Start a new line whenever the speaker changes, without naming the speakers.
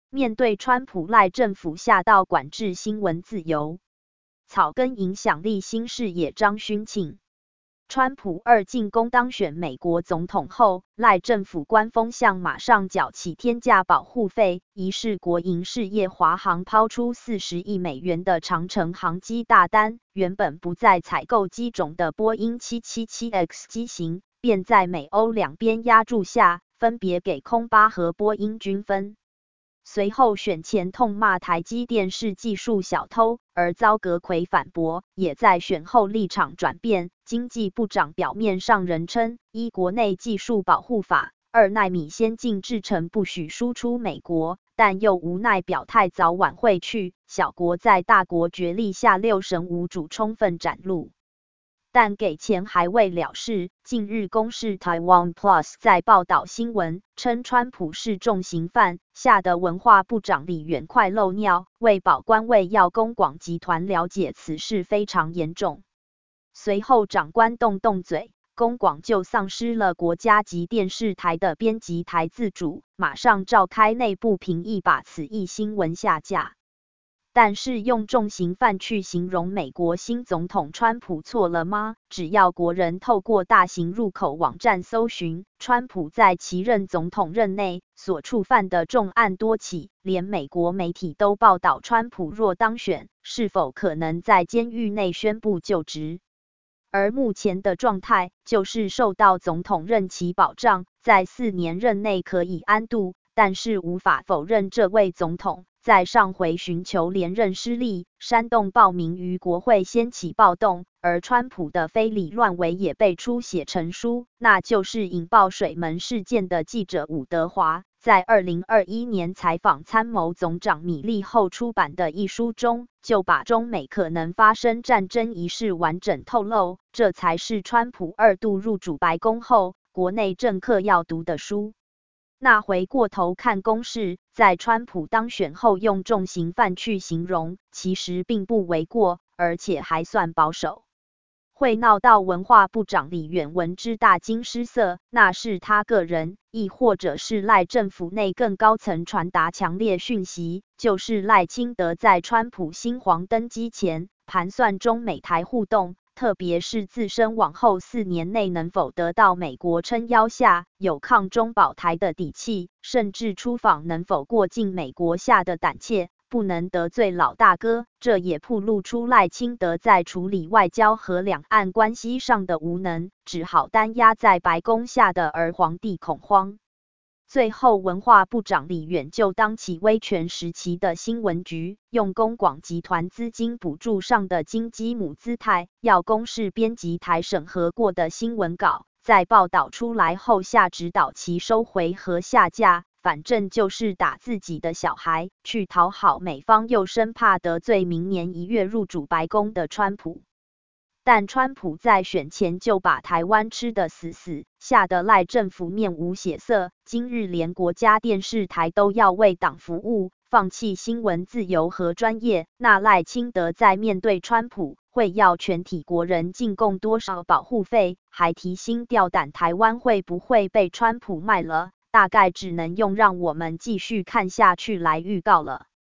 面对川普赖政府下到管制新闻自由，草根影响力新视野张勋庆。川普2进攻当选美国总统后，赖政府官方向马上缴起天价保护费，疑似国营事业华航抛出40亿美元的长程航机大单，原本不再采购机种的波音 777X 机型，便在美欧两边压注下，分别给空巴和波音均分。随后选前痛骂台积电是技术小偷，而遭阁揆反驳，也在选后立场转变。经济部长表面上仍称，依国内技术保护法，2奈米先进制程不许输出美国，但又无奈表态早晚会去，小国在大国角力下6神无主充分展露。但给钱还未了事。近日公视 Taiwan Plus 在报道新闻，称川普是重刑犯，吓得文化部长李远快漏尿，为保官位要公广集团了解此事非常严重。随后长官动嘴，公广就丧失了国家级电视台的编辑台自主，马上召开内部评议，把此一新闻下架。但是用重刑犯去形容美国新总统川普错了吗？只要国人透过大型入口网站搜寻，川普在其任总统任内所触犯的重案多起，连美国媒体都报道川普若当选，是否可能在监狱内宣布就职。而目前的状态就是受到总统任期保障，在4年任内可以安度，但是无法否认这位总统在上回寻求连任失利，煽动暴民于国会掀起暴动，而川普的非礼乱为也被出血成书，那就是引爆水门事件的记者伍德华，在2021年采访参谋总长米利后出版的一书中，就把中美可能发生战争一事完整透露，这才是川普2度入主白宫后，国内政客要读的书。那回过头看公视，在川普当选后用重刑犯去形容，其实并不为过，而且还算保守。会闹到文化部长李远闻之大惊失色，那是他个人，亦或者是赖政府内更高层传达强烈讯息，就是赖清德在川普新皇登基前，盘算中美台互动，特别是自身往后4年内能否得到美国撑腰下，有抗中保台的底气，甚至出访能否过境美国下的胆怯，不能得罪老大哥，这也暴露出赖清德在处理外交和两岸关系上的无能，只好担压在白宫下的儿皇帝恐慌。最后文化部长李远就当起威权时期的新闻局，用公广集团资金补助上的金鸡母姿态，要公视编辑台审核过的新闻稿，在报道出来后下指导其收回和下架，反正就是打自己的小孩，去讨好美方，又生怕得罪明年1月入主白宫的川普。但川普在选前就把台湾吃得死死，吓得赖政府面无血色，今日连国家电视台都要为党服务，放弃新闻自由和专业，那赖清德在面对川普，会要全体国人进贡多少保护费，还提心吊胆台湾会不会被川普卖了，大概只能用让我们继续看下去来预告了。